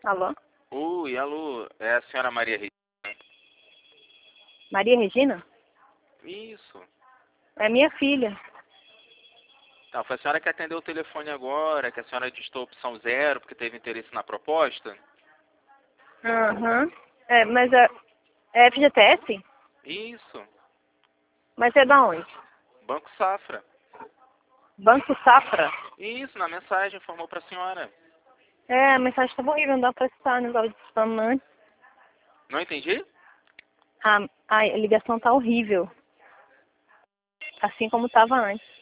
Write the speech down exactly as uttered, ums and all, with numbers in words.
Alô? Oi, alô, é a senhora Maria Regina? Maria Regina? Isso. É minha filha. Tá, foi a senhora que atendeu o telefone agora, que a senhora digitou opção zero porque teve interesse na proposta? Aham. É, mas é, é F G T S? Isso, Mas é da onde? Banco Safra. Banco Safra? Isso, na mensagem informou pra senhora. É, a mensagem estava horrível, não dá pra acessar nos áudios de spam, não. Não entendi? A, a ligação tá horrível. Assim como estava antes.